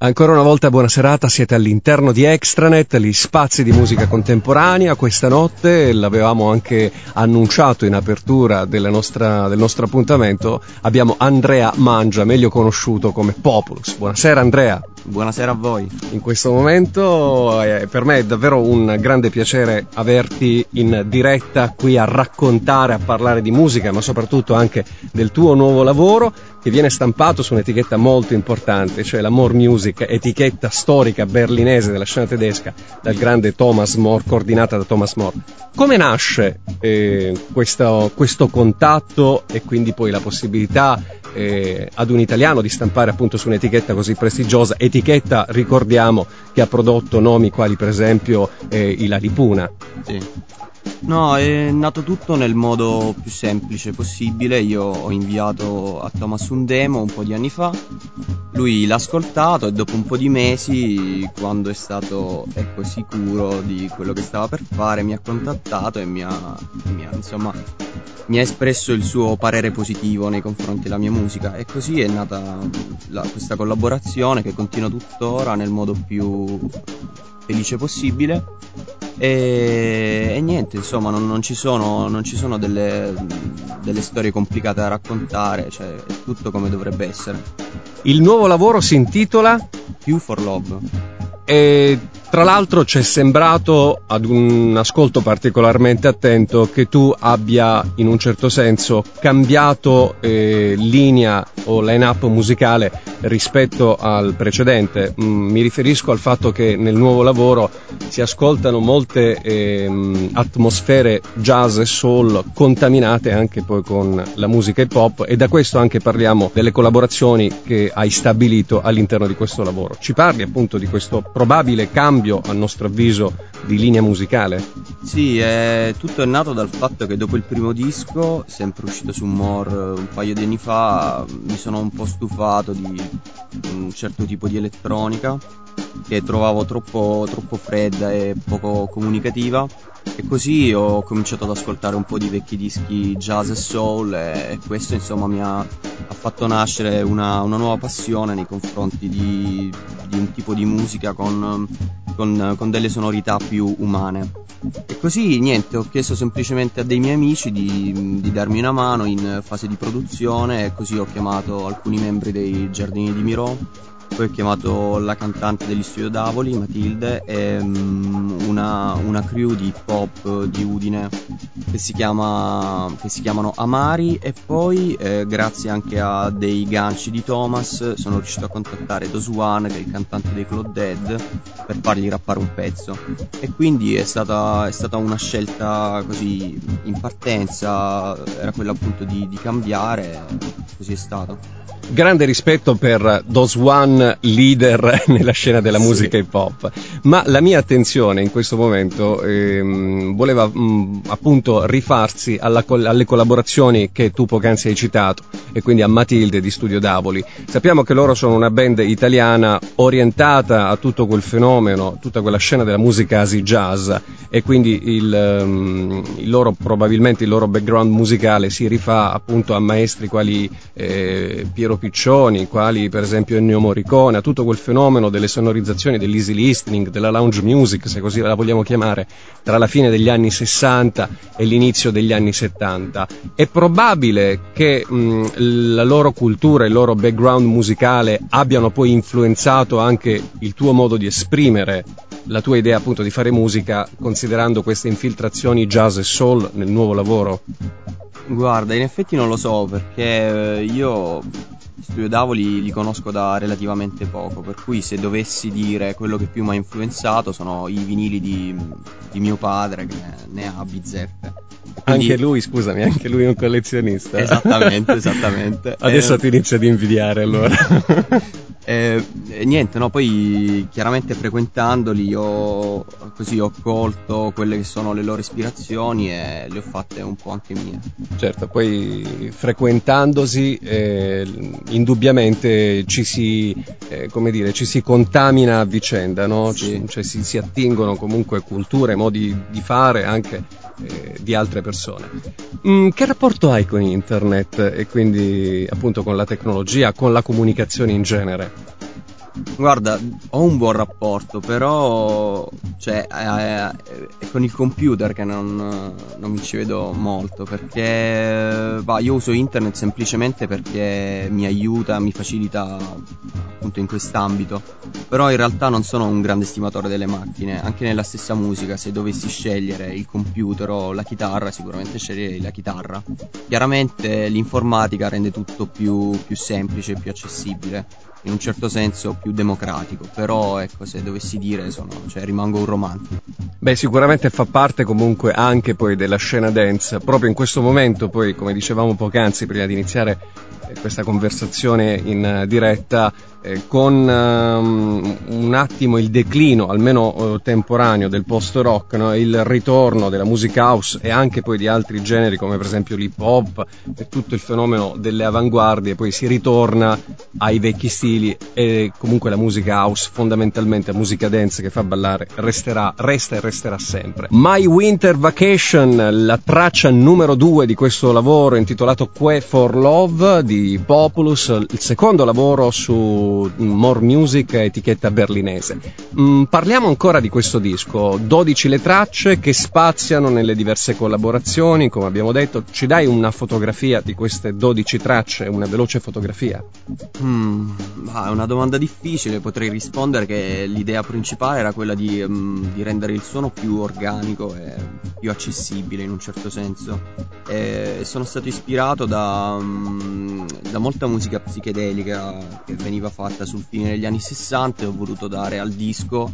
Ancora una volta buona serata, siete all'interno di Extranet, gli spazi di musica contemporanea. Questa notte, l'avevamo anche annunciato in apertura del nostro appuntamento, abbiamo Andrea Mangia, meglio conosciuto come Populus. Buonasera Andrea. Buonasera a voi. In questo momento per me è davvero un grande piacere averti in diretta qui a raccontare, a parlare di musica, ma soprattutto anche del tuo nuovo lavoro che viene stampato su un'etichetta molto importante, cioè la More Music, etichetta storica berlinese della scena tedesca, dal grande Thomas More, coordinata da Thomas More. Come nasce questo contatto e quindi poi la possibilità ad un italiano di stampare appunto su un'etichetta così prestigiosa, etichetta, ricordiamo, che ha prodotto nomi quali per esempio i Lalipuna? Sì. No, è nato tutto nel modo più semplice possibile. Io ho inviato a Thomas un demo un po' di anni fa, lui l'ha ascoltato e dopo un po' di mesi, quando è stato sicuro di quello che stava per fare, mi ha contattato e mi ha espresso il suo parere positivo nei confronti della mia musica, e così è nata questa collaborazione che continua tuttora nel modo più felice possibile. E niente, insomma, non ci sono delle storie complicate da raccontare, cioè è tutto come dovrebbe essere. Il nuovo lavoro si intitola Q for Love. E tra l'altro ci è sembrato, ad un ascolto particolarmente attento, che tu abbia in un certo senso cambiato linea o line-up musicale rispetto al precedente. Mi riferisco al fatto che nel nuovo lavoro si ascoltano molte atmosfere jazz e soul contaminate anche poi con la musica hip hop, e da questo anche parliamo delle collaborazioni che hai stabilito all'interno di questo lavoro. Ci parli appunto di questo probabile cambio, a nostro avviso, di linea musicale? Sì, tutto è nato dal fatto che dopo il primo disco, sempre uscito su More un paio di anni fa, mi sono un po' stufato di un certo tipo di elettronica che trovavo troppo fredda e poco comunicativa, e così ho cominciato ad ascoltare un po' di vecchi dischi jazz e soul, e questo insomma mi ha fatto nascere una nuova passione nei confronti di un tipo di musica con delle sonorità più umane. E così niente, ho chiesto semplicemente a dei miei amici di darmi una mano in fase di produzione, e così ho chiamato alcuni membri dei Giardini di Miro, poi ho chiamato la cantante degli Studio Davoli, Matilde, e una crew di hip hop di Udine che si chiamano Amari, e poi grazie anche a dei ganci di Thomas sono riuscito a contattare Doswan, che è il cantante dei Claude Dead, per fargli rappare un pezzo, e quindi è stata una scelta così in partenza, era quella appunto di cambiare, così è stato. Grande rispetto per Doswan, leader nella scena della musica hip hop, ma la mia attenzione in questo momento voleva appunto rifarsi alle collaborazioni che tu poc'anzi hai citato, e quindi a Matilde di Studio Davoli. Sappiamo che loro sono una band italiana orientata a tutto quel fenomeno, tutta quella scena della musica asi jazz, e quindi probabilmente il loro background musicale si rifà appunto a maestri quali Piero Piccioni, quali per esempio Ennio Morricone, a tutto quel fenomeno delle sonorizzazioni, dell'easy listening, della lounge music, se così la vogliamo chiamare, tra la fine degli anni 60 e l'inizio degli anni 70. È probabile che la loro cultura, il loro background musicale abbiano poi influenzato anche il tuo modo di esprimere la tua idea appunto di fare musica, considerando queste infiltrazioni jazz e soul nel nuovo lavoro? Guarda, in effetti non lo so, perché io Studio Davoli li conosco da relativamente poco, per cui se dovessi dire quello che più mi ha influenzato sono i vinili di mio padre, che ne ha bizzeffe. Quindi... Anche lui è un collezionista. Esattamente. Adesso ti inizio ad invidiare allora. Niente, no, poi chiaramente frequentandoli ho colto quelle che sono le loro ispirazioni e le ho fatte un po' anche mie. Certo, poi frequentandosi indubbiamente ci si contamina a vicenda, no? Sì. Cioè si attingono comunque culture, modi di fare anche di altre persone. Che rapporto hai con internet e quindi appunto con la tecnologia, con la comunicazione in genere? Guarda, ho un buon rapporto, però cioè, è con il computer che non mi ci vedo molto, perché io uso internet semplicemente perché mi aiuta, mi facilita appunto in quest'ambito, però in realtà non sono un grande stimatore delle macchine. Anche nella stessa musica, se dovessi scegliere il computer o la chitarra, sicuramente sceglierei la chitarra. Chiaramente l'informatica rende tutto più semplice, più accessibile, in un certo senso più democratico, però ecco, se dovessi dire rimango un romantico. Beh, sicuramente fa parte comunque anche poi della scena dance. Proprio in questo momento, poi, come dicevamo poc'anzi, prima di iniziare questa conversazione in diretta, con un attimo il declino, almeno temporaneo, del post-rock, no? Il ritorno della music house e anche poi di altri generi come per esempio l'hip hop e tutto il fenomeno delle avanguardie, poi si ritorna ai vecchi stili e comunque la musica house, fondamentalmente la musica dance che fa ballare, resta e resterà sempre. My Winter Vacation, la traccia numero 2 di questo lavoro intitolato Que for Love di Populus, il secondo lavoro su More Music, etichetta berlinese. Parliamo ancora di questo disco, 12 le tracce che spaziano nelle diverse collaborazioni, come abbiamo detto. Ci dai una fotografia di queste 12 tracce, una veloce fotografia? È una domanda difficile, potrei rispondere che l'idea principale era quella di rendere il suono più organico e più accessibile in un certo senso. Sono stato ispirato da molta musica psichedelica che veniva fatta sul fine degli anni 60 e ho voluto dare al disco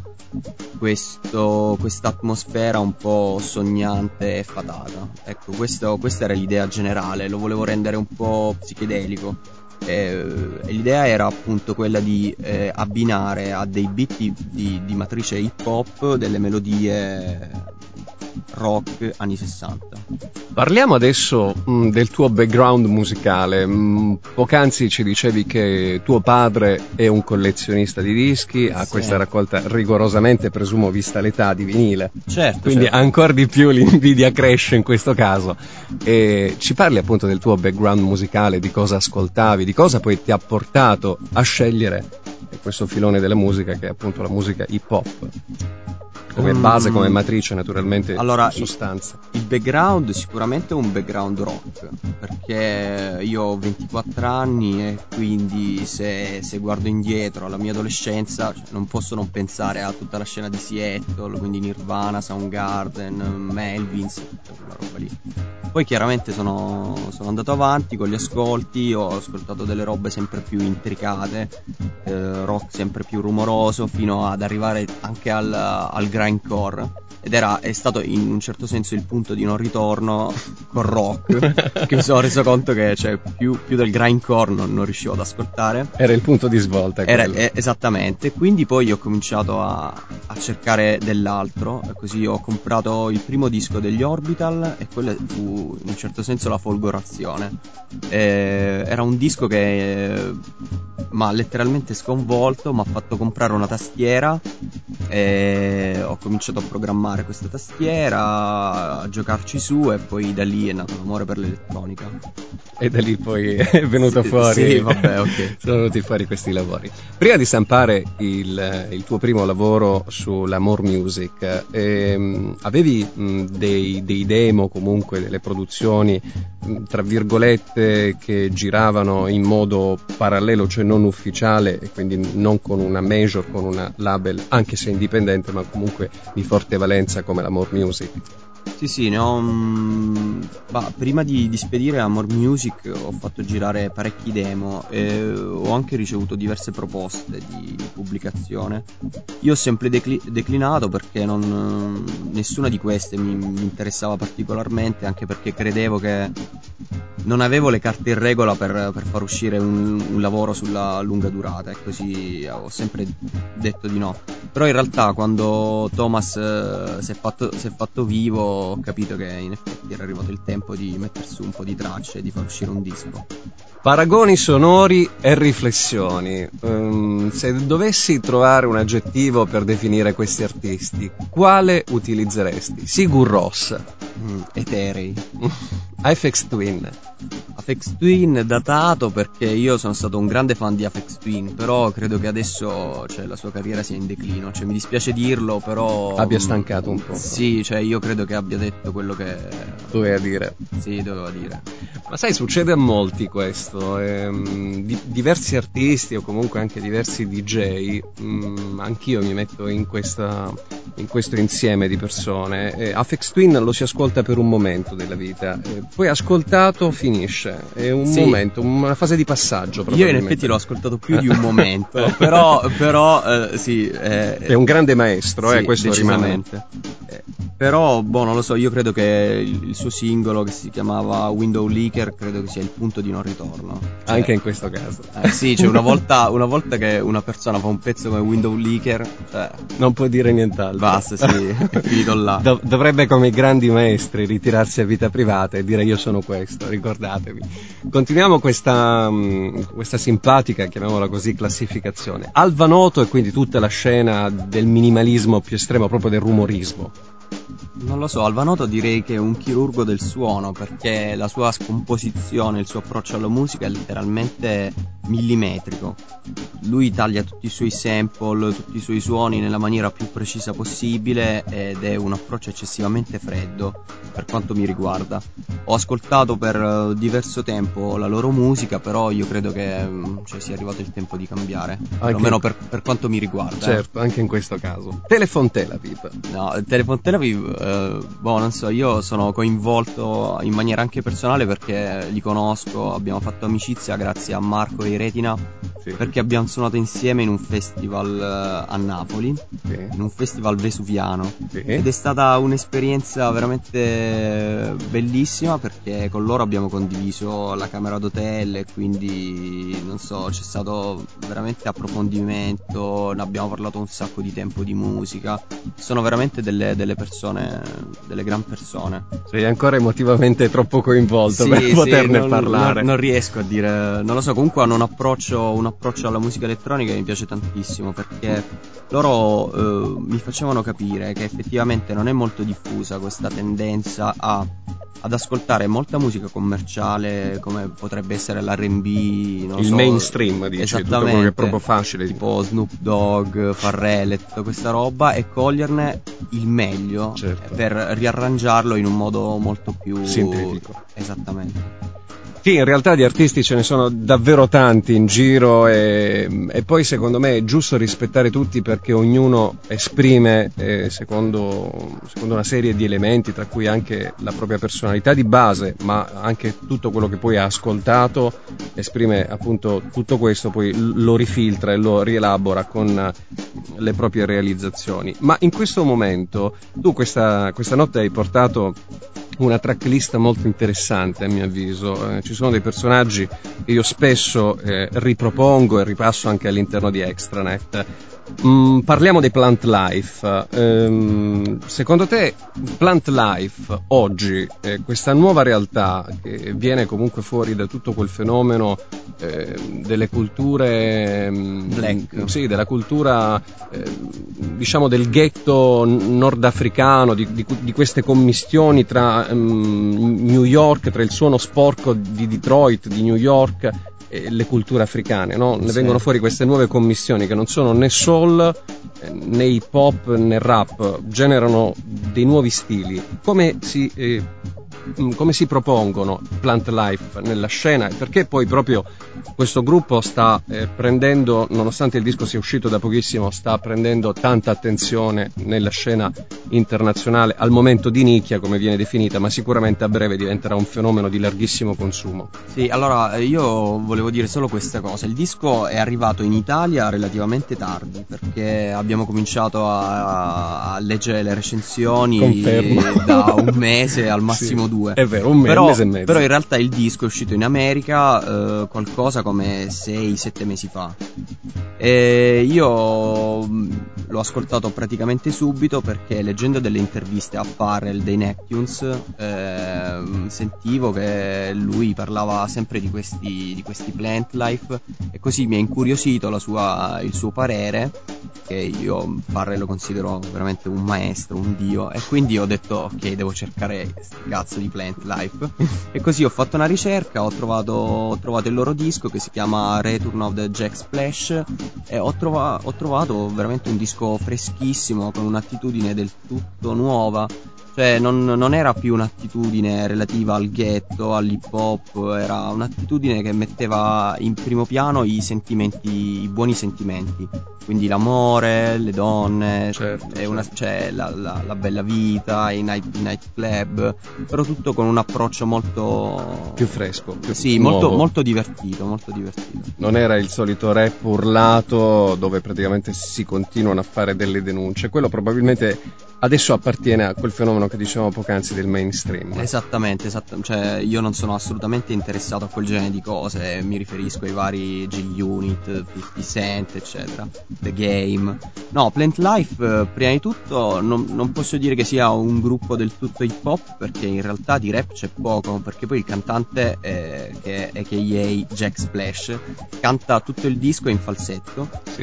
questa atmosfera un po' sognante e fatata. Ecco, questa era l'idea generale, lo volevo rendere un po' psichedelico. L'idea era appunto quella di abbinare a dei beat di matrice hip hop delle melodie rock anni 60. Parliamo adesso del tuo background musicale. Poc'anzi ci dicevi che tuo padre è un collezionista di dischi, ha questa raccolta rigorosamente, presumo, vista l'età, di vinile. Quindi Certo. ancora di più l'invidia cresce in questo caso. E ci parli appunto del tuo background musicale, di cosa ascoltavi, di cosa poi ti ha portato a scegliere questo filone della musica che è appunto la musica hip hop. Come base, come matrice, naturalmente, allora, sostanza. Il background sicuramente è un background rock, perché io ho 24 anni e quindi se guardo indietro alla mia adolescenza non posso non pensare a tutta la scena di Seattle, quindi Nirvana, Soundgarden, Melvins, quella roba lì. Poi chiaramente sono andato avanti con gli ascolti, ho ascoltato delle robe sempre più intricate, rock sempre più rumoroso, fino ad arrivare anche al grindcore, ed è stato in un certo senso il punto di non ritorno col rock, che mi sono reso conto che più del grindcore non riuscivo ad ascoltare. Era il punto di svolta quello. Esattamente, quindi poi ho cominciato a cercare dell'altro, e così ho comprato il primo disco degli Orbital e quella fu in un certo senso la folgorazione. Era un disco che m'ha letteralmente sconvolto, mi ha fatto comprare una tastiera e ho cominciato a programmare questa tastiera, a giocarci su, e poi da lì è nato l'amore per l'elettronica. E da lì poi è venuto fuori. Sì, vabbè, ok. Sono venuti fuori questi lavori. Prima di stampare il tuo primo lavoro sulla More Music, avevi dei demo, comunque delle produzioni tra virgolette che giravano in modo parallelo, cioè non ufficiale e quindi non con una major, con una label, anche se indipendente, ma comunque di forte valenza come la More Music? Sì, ne ho. Prima di spedire a More Music ho fatto girare parecchi demo e ho anche ricevuto diverse proposte di pubblicazione. Io ho sempre declinato perché nessuna di queste mi interessava particolarmente, anche perché credevo che non avevo le carte in regola per far uscire un lavoro sulla lunga durata, e così ho sempre detto di no. Però in realtà quando Thomas si è fatto vivo, ho capito che in effetti era arrivato il tempo di mettere su un po' di tracce e di far uscire un disco. Paragoni sonori e riflessioni. Se dovessi trovare un aggettivo per definire questi artisti, quale utilizzeresti? Sigur Rós, Eterei. Aphex Twin. Aphex Twin datato, perché io sono stato un grande fan di Aphex Twin, però credo che adesso, cioè, la sua carriera sia in declino, cioè mi dispiace dirlo, però abbia stancato un po'. Sì, cioè io credo che abbia detto quello che doveva dire. Sì, doveva dire. Ma sai, succede a molti questo, diversi artisti o comunque anche diversi DJ, anch'io mi metto in questo insieme di persone. Aphex Twin lo si ascolta per un momento della vita, poi ascoltato finisce, è un momento, una fase di passaggio. Io in effetti l'ho ascoltato più di un momento, però sì. È un grande maestro, sì, questo decisamente. Però, non lo so, io credo che il suo singolo che si chiamava Window Leaker credo che sia il punto di non ritorno. Cioè, anche in questo caso. Sì, cioè una volta che una persona fa un pezzo come Window Leaker, cioè, non può dire nient'altro. Basta, sì, è finito là. Dovrebbe, come i grandi maestri, ritirarsi a vita privata e dire io sono questo, ricordatevi. Continuiamo questa simpatica, chiamiamola così, classificazione. Alva Noto e quindi tutta la scena del minimalismo più estremo, proprio del rumorismo. Non lo so, Alva Noto direi che è un chirurgo del suono, perché la sua scomposizione, il suo approccio alla musica è letteralmente millimetrico. Lui taglia tutti i suoi sample, tutti i suoi suoni nella maniera più precisa possibile ed è un approccio eccessivamente freddo per quanto mi riguarda. Ho ascoltato per diverso tempo la loro musica, però io credo che sia arrivato il tempo di cambiare, almeno per quanto mi riguarda. Certo, anche in questo caso. Telefon Tel Aviv. No, Telefon Tel Aviv, non so, io sono coinvolto in maniera anche personale perché li conosco, abbiamo fatto amicizia grazie a Marco e Retina, sì, perché abbiamo suonato insieme in un festival a Napoli, sì, in un festival vesuviano, sì, ed è stata un'esperienza veramente bellissima perché con loro abbiamo condiviso la camera d'hotel e quindi non so, c'è stato veramente approfondimento, ne abbiamo parlato un sacco di tempo di musica, sono veramente delle persone, delle gran persone. Sei ancora emotivamente troppo coinvolto, sì, per poterne parlare. Non riesco a dire, non lo so, comunque hanno un approccio alla musica elettronica che mi piace tantissimo perché loro mi facevano capire che effettivamente non è molto diffusa questa tendenza ad ascoltare molta musica commerciale come potrebbe essere l'R&B, il mainstream, dici, tutto quello che è proprio facile, tipo Snoop Dogg, Pharrell e tutta questa roba, e coglierne il meglio, certo, per riarrangiarlo in un modo molto più sintetico. Esattamente. Sì, in realtà di artisti ce ne sono davvero tanti in giro e poi secondo me è giusto rispettare tutti perché ognuno esprime secondo una serie di elementi, tra cui anche la propria personalità di base, ma anche tutto quello che poi ha ascoltato, esprime appunto tutto questo, poi lo rifiltra e lo rielabora con le proprie realizzazioni. Ma in questo momento tu questa notte hai portato una tracklist molto interessante a mio avviso, ci sono dei personaggi che io spesso ripropongo e ripasso anche all'interno di Extranet. Parliamo dei Plant Life. Secondo te Plant Life oggi, questa nuova realtà che viene comunque fuori da tutto quel fenomeno delle culture black, sì, della cultura diciamo del ghetto nordafricano, di queste commistioni tra New York, tra il suono sporco di Detroit, di New York e le culture africane, no? Ne vengono fuori queste nuove commissioni che non sono né soul né hip hop né rap, generano dei nuovi stili. Come si propongono Plant Life nella scena e perché poi proprio questo gruppo sta prendendo, nonostante il disco sia uscito da pochissimo, sta prendendo tanta attenzione nella scena internazionale, al momento di nicchia come viene definita, ma sicuramente a breve diventerà un fenomeno di larghissimo consumo. Sì, allora io volevo dire solo questa cosa, il disco è arrivato in Italia relativamente tardi perché abbiamo cominciato a leggere le recensioni Confermo. Da un mese al massimo, sì, 2. È vero, un mese e mezzo. Però in realtà il disco è uscito in America qualcosa come 6-7 mesi fa. E io l'ho ascoltato praticamente subito perché leggendo delle interviste a Pharrell dei Neptunes sentivo che lui parlava sempre di questi Plant Life e così mi ha incuriosito il suo parere che io Parre lo considero veramente un maestro, un dio, e quindi ho detto ok, devo cercare sti cazzo di Plant Life e così ho fatto una ricerca, ho trovato il loro disco che si chiama Return of the Jack Splash e ho trovato veramente un disco freschissimo con un'attitudine del tutto nuova. Cioè non era più un'attitudine relativa al ghetto, all'hip hop, era un'attitudine che metteva in primo piano i sentimenti, i buoni sentimenti, quindi l'amore, le donne, Certo. cioè la bella vita, i night club, però tutto con un approccio molto più fresco, più sì, nuovo. molto divertito, molto divertito. Non era il solito rap urlato dove praticamente si continuano a fare delle denunce. Quello probabilmente adesso appartiene a quel fenomeno che dicevamo poc'anzi del mainstream. Esattamente, cioè io non sono assolutamente interessato a quel genere di cose, mi riferisco ai vari G-Unit, 50 Cent, eccetera, The Game. No, Plant Life, prima di tutto, non posso dire che sia un gruppo del tutto hip hop, perché in realtà di rap c'è poco, perché poi il cantante, che è a.k.a. Jack Splash, canta tutto il disco in falsetto, Sì.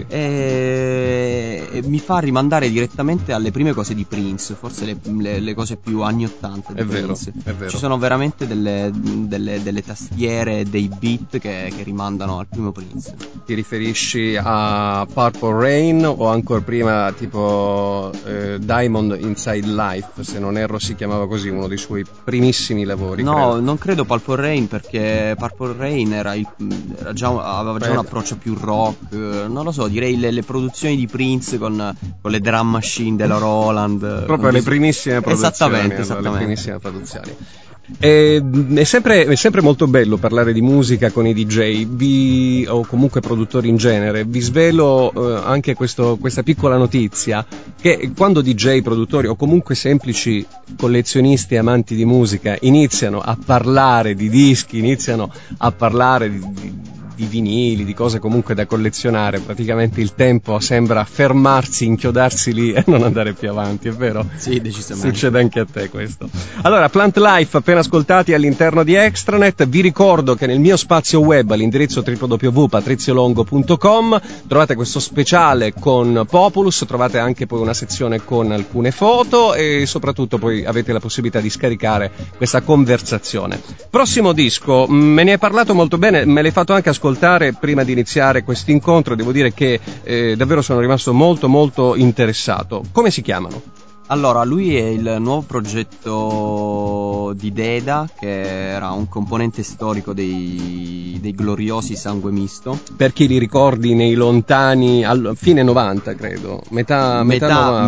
e mi fa rimandare direttamente alle prime cose di Prince, forse le cose più anni 80 di Prince. È vero. Ci sono veramente delle tastiere, dei beat che rimandano al primo Prince. Ti riferisci a Purple Rain o ancora prima tipo Diamond Inside Life, se non erro si chiamava così, uno dei suoi primissimi lavori? No, credo. non credo Purple Rain, perché Purple Rain aveva già un approccio più rock, non lo so, direi le produzioni di Prince con le drum machine della Roland. Proprio le primissime produzioni. Esattamente. Le primissime produzioni. È sempre molto bello parlare di musica con i DJ o comunque produttori in genere. Vi svelo anche questa piccola notizia, che quando DJ, produttori o comunque semplici collezionisti e amanti di musica iniziano a parlare di dischi, iniziano a parlare di vinili, di cose comunque da collezionare, praticamente il tempo sembra fermarsi, inchiodarsi lì e non andare più avanti, è vero? Sì, decisamente. Succede anche a te questo. Allora, Plant Life appena ascoltati all'interno di Extranet. Vi ricordo che nel mio spazio web all'indirizzo www.patriziolongo.com trovate questo speciale con Populus, trovate anche poi una sezione con alcune foto e soprattutto poi avete la possibilità di scaricare questa conversazione. Prossimo disco, me ne hai parlato molto bene, me l'hai fatto anche ascoltare prima di iniziare questo incontro, devo dire che davvero sono rimasto molto molto interessato. Come si chiamano? Allora, lui è il nuovo progetto di Deda, che era un componente storico dei gloriosi Sangue Misto. Per chi li ricordi nei lontani, fine 90 credo, metà anni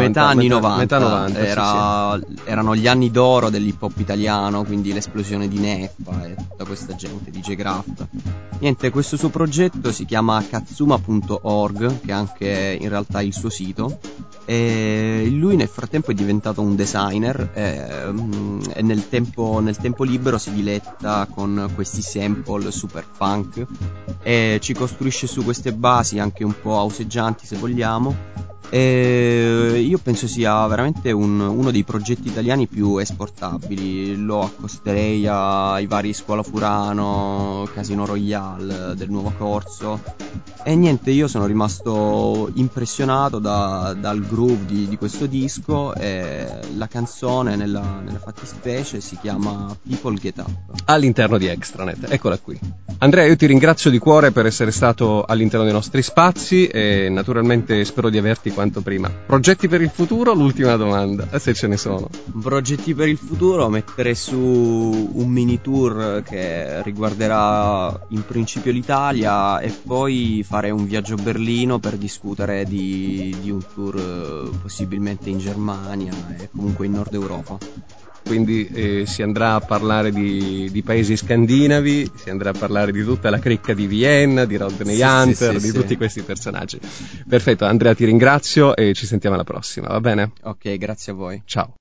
90 erano gli anni d'oro dell'hip hop italiano, quindi l'esplosione di Neffa e tutta questa gente, DJ Graff. Niente, questo suo progetto si chiama katsuma.org, che è anche in realtà il suo sito, e lui nel frattempo è diventato un designer e nel tempo libero si diletta con questi sample super funk e ci costruisce su queste basi anche un po' houseggianti, se vogliamo. E io penso sia veramente uno dei progetti italiani più esportabili. Lo accosterei ai vari Scuola Furano, Casino Royale del nuovo corso. E niente, io sono rimasto impressionato dal groove di questo disco, e la canzone nella fattispecie si chiama People Get Up. All'interno di Extranet, eccola qui. Andrea, io ti ringrazio di cuore per essere stato all'interno dei nostri spazi e naturalmente spero di averti quanto prima. Progetti per il futuro? L'ultima domanda, se ce ne sono. Progetti per il futuro: mettere su un mini tour che riguarderà in principio l'Italia e poi fare un viaggio a Berlino per discutere di un tour possibilmente in Germania e comunque in Nord Europa. Quindi si andrà a parlare di paesi scandinavi, si andrà a parlare di tutta la cricca di Vienna, di Rodney Hunter, di tutti questi personaggi. Perfetto, Andrea, ti ringrazio e ci sentiamo alla prossima, va bene? Ok, grazie a voi. Ciao.